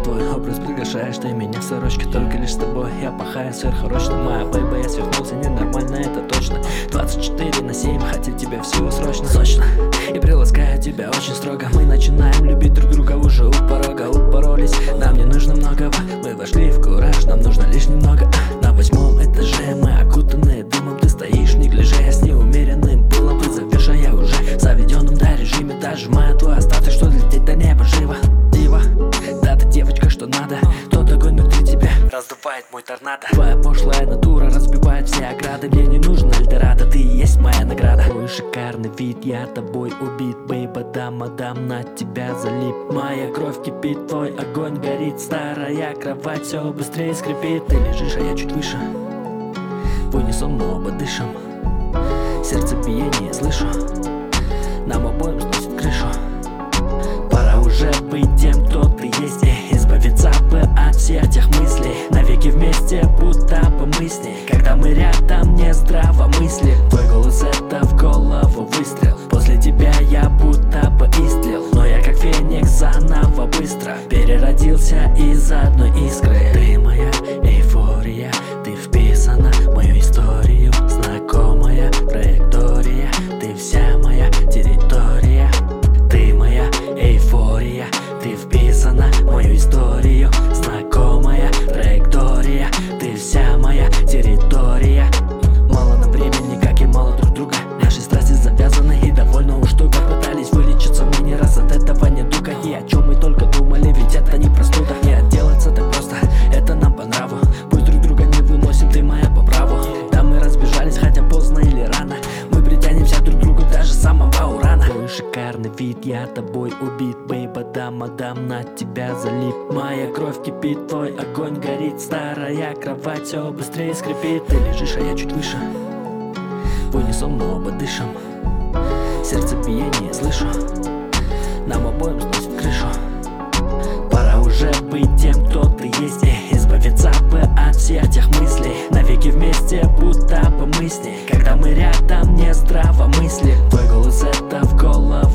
твой образ приглашаешь ты меня в сорочке. Только лишь с тобой я пахаю сверхурочно. Моя бэйба, я свихнулся, ненормально, это точно. 24/7, хотел тебя всего срочно. Сочно, и приласкаю тебя очень строго. Мы начинаем любить друг друга уже у порога. Упоролись, нам не нужно многого. Мы вошли в кураж, нам нужно лишь немного. На 8-м этаже мы окутанные дымом. Ты стоишь в неглиже с неумеренным пылом. Ты зовешь, а я уже в заведенном режиме. Дожимаю твой остаток, что лететь до неба живо. Дива, да ты девочка, что надо. Тот огонь внутри тебя раздувает мой торнадо. Твоя пошлая натура разбивает все ограды. Мне не нужно Эльдорадо, ты и есть моя награда. Твой шикарный вид, я тобой убит. Бейба, дам на тебя залип. Моя кровь кипит, твой огонь горит. Старая кровать все быстрее скрипит. Ты лежишь, а я чуть выше. В унисон мы оба дышим. Сердцебиение слышу. Нам обоим сносит крышу. Пора уже быть тем, кто ты есть, и избавиться бы от всех тех мыслей. Навеки вместе, будто бы мысли. Когда мы рядом, не здраво мысли. Твой голос — это в голову выстрел. После тебя я будто бы истлел. Но я как феникс заново быстро переродился из одной искры. Ты моя эйфория, ты вписана в мою историю. Знакомая траектория, ты вся моя территория. Ты моя эйфория, ты вписана в мою историю. Знакомая траектория, ты вся моя территория. Мало на времени, как и мало друг друга. Наши страсти завязаны и довольно уж туго. Пытались вылечиться мы не раз от этого недуга. И о чем мы только думали, ведь это не простуда. Не отделаться так просто, это нам по нраву. Пусть друг друга не выносим, ты моя по праву. Да, мы разбежались, хотя поздно или рано. Мы притянемся друг к другу даже с самого урана. Твой шикарный вид, я тобой убит. Бейба, дам на тебя залип. Моя кровь кипит, твой огонь горит. Старая кровать все быстрее скрипит. Ты лежишь, а я чуть выше. В унисон мы оба дышим. Сердцебиение слышу. Нам обоим сносит крышу. Пора уже быть тем, кто ты есть, и избавиться бы от всех тех мыслей. Навеки вместе, будто бы мысли. Когда мы рядом, не здраво мысли. Твой голос — это в голову